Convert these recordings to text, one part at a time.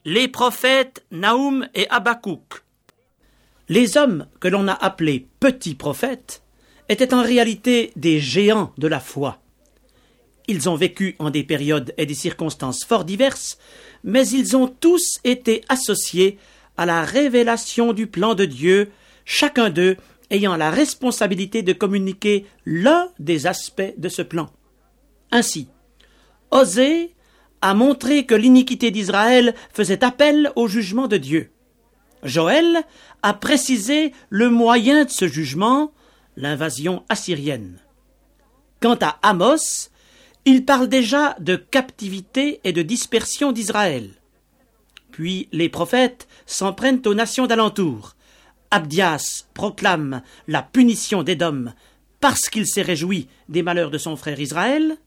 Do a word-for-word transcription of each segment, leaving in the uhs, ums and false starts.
Les prophètes Nahum et Habakkuk. Les hommes que l'on a appelés petits prophètes étaient en réalité des géants de la foi. Ils ont vécu en des périodes et des circonstances fort diverses, mais ils ont tous été associés à la révélation du plan de Dieu, chacun d'eux ayant la responsabilité de communiquer l'un des aspects de ce plan. Ainsi, Osée a montré que l'iniquité d'Israël faisait appel au jugement de Dieu. Joël a précisé le moyen de ce jugement, l'invasion assyrienne. Quant à Amos, il parle déjà de captivité et de dispersion d'Israël. Puis les prophètes s'en prennent aux nations d'alentour. Abdias proclame la punition d'Édom parce qu'il s'est réjoui des malheurs de son frère Israël.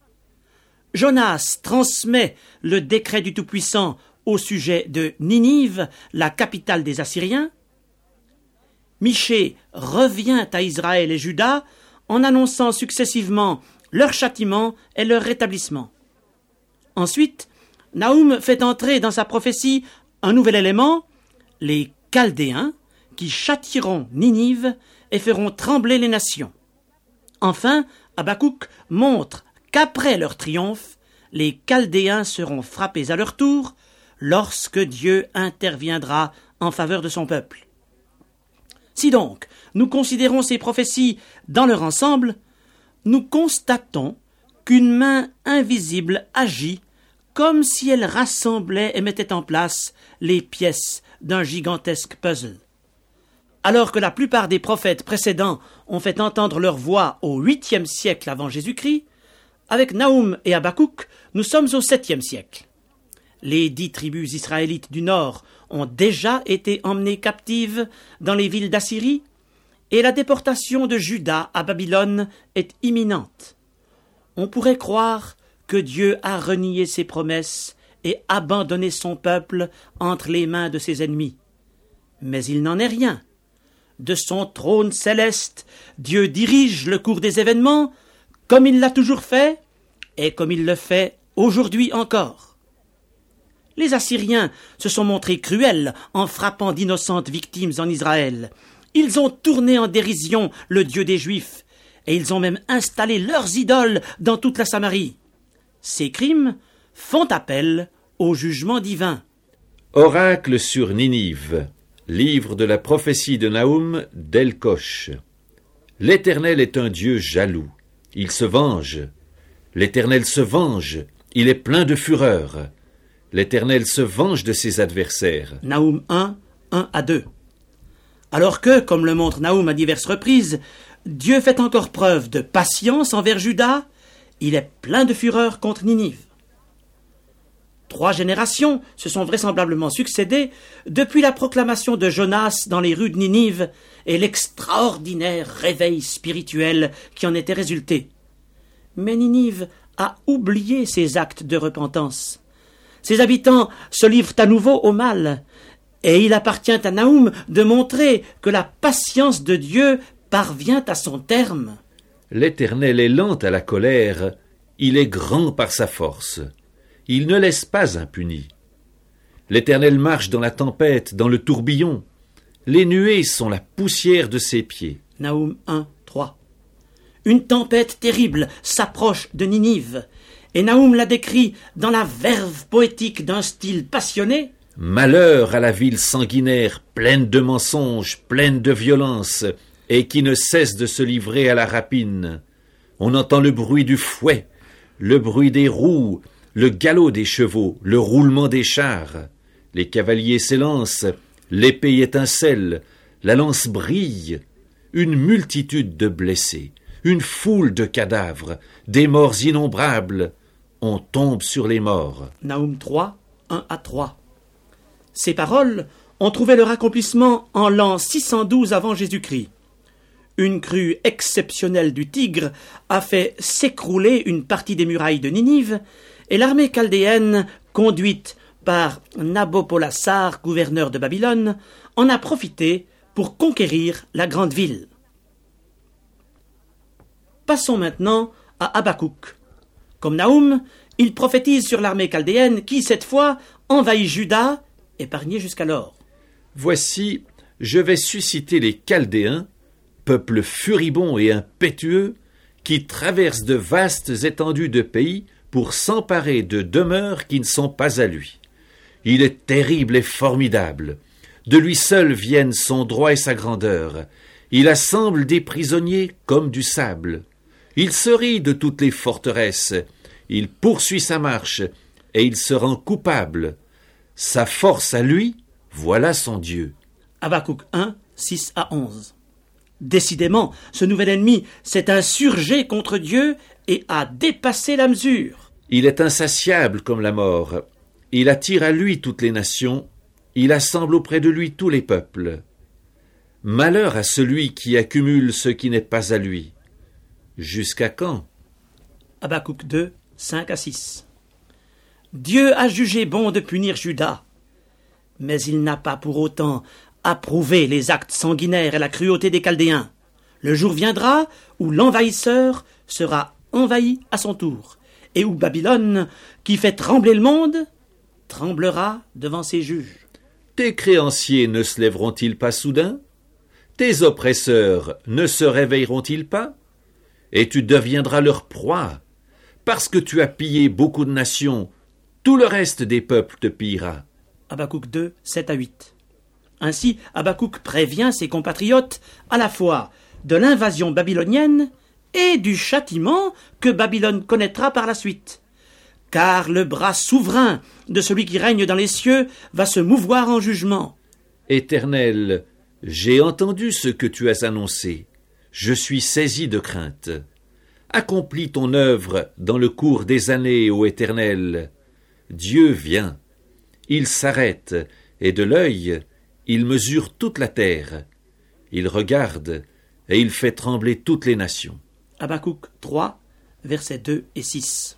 Jonas transmet le décret du Tout-Puissant au sujet de Ninive, la capitale des Assyriens. Michée revient à Israël et Juda en annonçant successivement leur châtiment et leur rétablissement. Ensuite, Nahum fait entrer dans sa prophétie un nouvel élément, les Chaldéens, qui châtieront Ninive et feront trembler les nations. Enfin, Habakkuk montre qu'après leur triomphe, les Chaldéens seront frappés à leur tour lorsque Dieu interviendra en faveur de son peuple. Si donc nous considérons ces prophéties dans leur ensemble, nous constatons qu'une main invisible agit comme si elle rassemblait et mettait en place les pièces d'un gigantesque puzzle. Alors que la plupart des prophètes précédents ont fait entendre leur voix au huitième siècle avant Jésus-Christ, avec Nahum et Habakkuk, nous sommes au septième siècle. Les dix tribus israélites du Nord ont déjà été emmenées captives dans les villes d'Assyrie, et la déportation de Juda à Babylone est imminente. On pourrait croire que Dieu a renié ses promesses et abandonné son peuple entre les mains de ses ennemis. Mais il n'en est rien. De son trône céleste, Dieu dirige le cours des événements, comme il l'a toujours fait, et comme il le fait aujourd'hui encore. Les Assyriens se sont montrés cruels en frappant d'innocentes victimes en Israël. Ils ont tourné en dérision le Dieu des Juifs, et ils ont même installé leurs idoles dans toute la Samarie. Ces crimes font appel au jugement divin. Oracle sur Ninive, livre de la prophétie de Nahum d'Elkosh. L'Éternel est un Dieu jaloux, il se venge. L'Éternel se venge, il est plein de fureur. L'Éternel se venge de ses adversaires. Nahum un, un à deux. Alors que, comme le montre Nahum à diverses reprises, Dieu fait encore preuve de patience envers Juda, il est plein de fureur contre Ninive. Trois générations se sont vraisemblablement succédées depuis la proclamation de Jonas dans les rues de Ninive et l'extraordinaire réveil spirituel qui en était résulté. Mais Ninive a oublié ses actes de repentance. Ses habitants se livrent à nouveau au mal, et il appartient à Nahum de montrer que la patience de Dieu parvient à son terme. L'Éternel est lent à la colère, il est grand par sa force. Il ne laisse pas impuni. L'Éternel marche dans la tempête, dans le tourbillon. Les nuées sont la poussière de ses pieds. Nahum un, trois. Une tempête terrible s'approche de Ninive, et Nahum la décrit dans la verve poétique d'un style passionné. Malheur à la ville sanguinaire, pleine de mensonges, pleine de violence, et qui ne cesse de se livrer à la rapine. On entend le bruit du fouet, le bruit des roues, le galop des chevaux, le roulement des chars. Les cavaliers s'élancent, l'épée étincelle, la lance brille. Une multitude de blessés, une foule de cadavres, des morts innombrables. On tombe sur les morts. Nahum trois, un à trois. Ces paroles ont trouvé leur accomplissement en l'an six cent douze avant Jésus-Christ. Une crue exceptionnelle du Tigre a fait s'écrouler une partie des murailles de Ninive, et l'armée chaldéenne, conduite par Nabopolassar, gouverneur de Babylone, en a profité pour conquérir la grande ville. Passons maintenant à Habakkuk. Comme Nahum, il prophétise sur l'armée chaldéenne qui, cette fois, envahit Juda épargnés jusqu'alors. Voici, je vais susciter les Chaldéens, peuple furibond et impétueux, qui traverse de vastes étendues de pays pour s'emparer de demeures qui ne sont pas à lui. Il est terrible et formidable. De lui seul viennent son droit et sa grandeur. Il assemble des prisonniers comme du sable. Il se rit de toutes les forteresses. Il poursuit sa marche, et il se rend coupable. Sa force à lui, voilà son Dieu. Habakkuk un, six à onze. Décidément, ce nouvel ennemi s'est insurgé contre Dieu et a dépassé la mesure. Il est insatiable comme la mort. Il attire à lui toutes les nations. Il assemble auprès de lui tous les peuples. Malheur à celui qui accumule ce qui n'est pas à lui. Jusqu'à quand? Habakkuk deux, cinq à six. Dieu a jugé bon de punir Juda, mais il n'a pas pour autant approuvé les actes sanguinaires et la cruauté des Chaldéens. Le jour viendra où l'envahisseur sera envahi à son tour, et où Babylone, qui fait trembler le monde, tremblera devant ses juges. Tes créanciers ne se lèveront-ils pas soudain? Tes oppresseurs ne se réveilleront-ils pas? Et tu deviendras leur proie. Parce que tu as pillé beaucoup de nations, tout le reste des peuples te pillera. Habakkuk deux, sept à huit. Ainsi, Habakkuk prévient ses compatriotes à la fois de l'invasion babylonienne et du châtiment que Babylone connaîtra par la suite. Car le bras souverain de celui qui règne dans les cieux va se mouvoir en jugement. Éternel, j'ai entendu ce que tu as annoncé. Je suis saisi de crainte. Accomplis ton œuvre dans le cours des années, ô Éternel. Dieu vient. Il s'arrête, et de l'œil, il mesure toute la terre. Il regarde, et il fait trembler toutes les nations. Habakkuk trois, versets deux et six.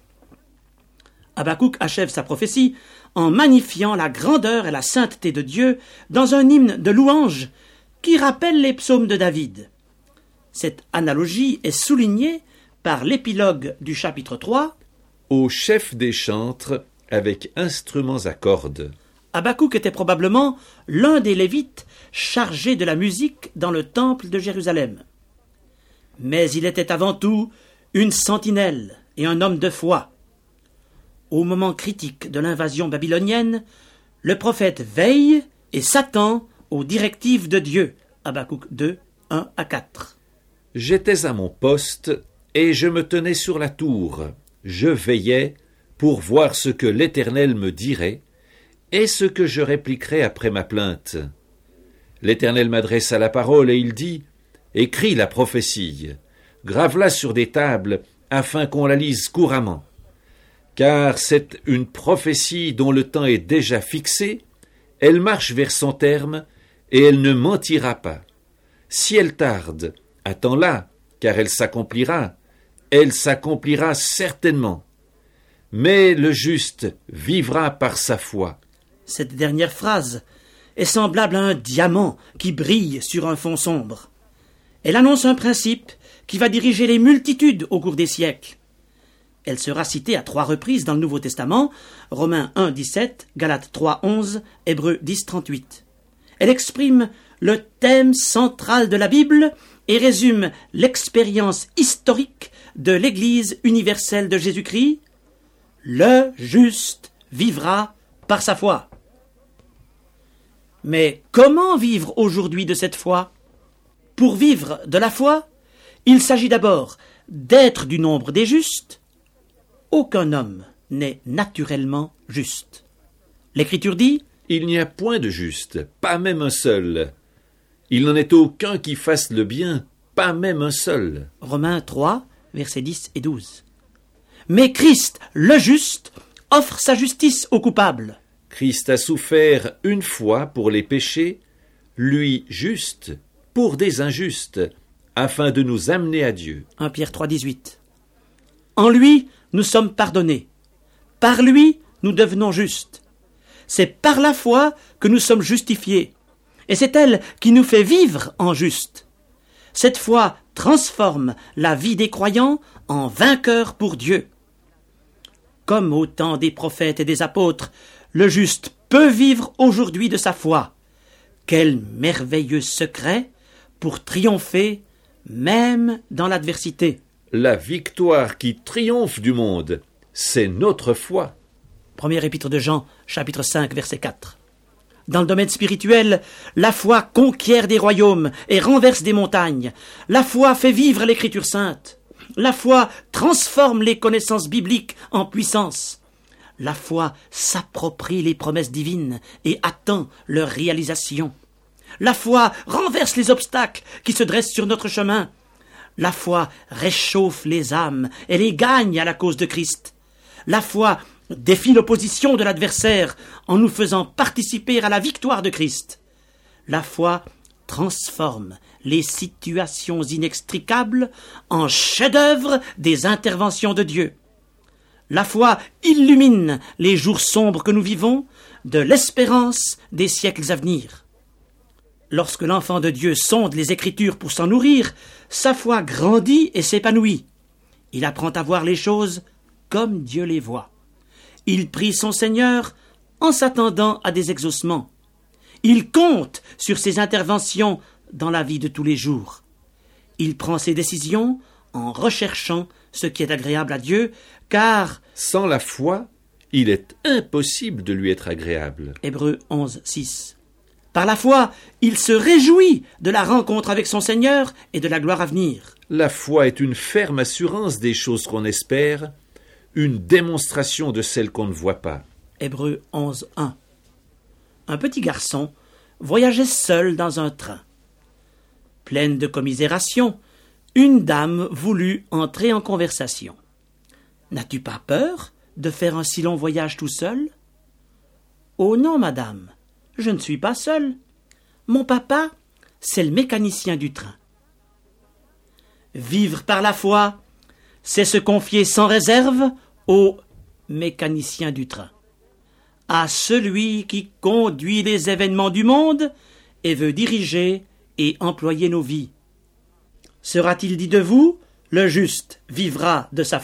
Habakkuk achève sa prophétie en magnifiant la grandeur et la sainteté de Dieu dans un hymne de louange qui rappelle les psaumes de David. Cette analogie est soulignée par l'épilogue du chapitre trois. Au chef des chantres, avec instruments à cordes. Habakkuk était probablement l'un des Lévites chargés de la musique dans le temple de Jérusalem. Mais il était avant tout une sentinelle et un homme de foi. Au moment critique de l'invasion babylonienne, le prophète veille et s'attend aux directives de Dieu. Habakkuk deux, un à quatre. J'étais à mon poste et je me tenais sur la tour. Je veillais pour voir ce que l'Éternel me dirait et ce que je répliquerais après ma plainte. L'Éternel m'adressa la parole et il dit « Écris la prophétie, grave-la sur des tables afin qu'on la lise couramment. Car c'est une prophétie dont le temps est déjà fixé, elle marche vers son terme et elle ne mentira pas. Si elle tarde, attends-la, car elle s'accomplira, elle s'accomplira certainement. Mais le juste vivra par sa foi. » Cette dernière phrase est semblable à un diamant qui brille sur un fond sombre. Elle annonce un principe qui va diriger les multitudes au cours des siècles. Elle sera citée à trois reprises dans le Nouveau Testament, Romains un, dix-sept, Galates trois, onze, Hébreux dix, trente-huit. Elle exprime le thème central de la Bible et résume l'expérience historique de l'Église universelle de Jésus-Christ. Le juste vivra par sa foi. Mais comment vivre aujourd'hui de cette foi? Pour vivre de la foi, il s'agit d'abord d'être du nombre des justes. Aucun homme n'est naturellement juste. L'Écriture dit « Il n'y a point de juste, pas même un seul. Il n'en est aucun qui fasse le bien, pas même un seul. » Romains trois, versets dix et douze. Mais Christ, le juste, offre sa justice aux coupables. Christ a souffert une fois pour les péchés, lui juste, pour des injustes, afin de nous amener à Dieu. premier Pierre trois, dix-huit. En lui, nous sommes pardonnés. Par lui, nous devenons justes. C'est par la foi que nous sommes justifiés. Et c'est elle qui nous fait vivre en juste. Cette foi transforme la vie des croyants en vainqueurs pour Dieu. Comme au temps des prophètes et des apôtres, le juste peut vivre aujourd'hui de sa foi. Quel merveilleux secret pour triompher même dans l'adversité. La victoire qui triomphe du monde, c'est notre foi. Premier épître de Jean, chapitre cinq, verset quatre. Dans le domaine spirituel, la foi conquiert des royaumes et renverse des montagnes. La foi fait vivre l'écriture sainte. La foi transforme les connaissances bibliques en puissance. La foi s'approprie les promesses divines et attend leur réalisation. La foi renverse les obstacles qui se dressent sur notre chemin. La foi réchauffe les âmes et les gagne à la cause de Christ. La foi défie l'opposition de l'adversaire en nous faisant participer à la victoire de Christ. La foi transforme les situations inextricables en chef-d'œuvre des interventions de Dieu. La foi illumine les jours sombres que nous vivons de l'espérance des siècles à venir. Lorsque l'enfant de Dieu sonde les Écritures pour s'en nourrir, sa foi grandit et s'épanouit. Il apprend à voir les choses comme Dieu les voit. Il prie son Seigneur en s'attendant à des exaucements. Il compte sur ses interventions dans la vie de tous les jours. Il prend ses décisions en recherchant ce qui est agréable à Dieu, car sans la foi, il est impossible de lui être agréable. Hébreux onze, six. Par la foi, il se réjouit de la rencontre avec son Seigneur et de la gloire à venir. La foi est une ferme assurance des choses qu'on espère, une démonstration de celles qu'on ne voit pas. Hébreux onze, un. Un petit garçon voyageait seul dans un train. Pleine de commisération, une dame voulut entrer en conversation. « N'as-tu pas peur de faire un si long voyage tout seul ?»« Oh non, madame, je ne suis pas seul. Mon papa, c'est le mécanicien du train. » Vivre par la foi, c'est se confier sans réserve au mécanicien du train, à celui qui conduit les événements du monde et veut diriger et employer nos vies. Sera-t-il dit de vous, le juste vivra de sa foi ?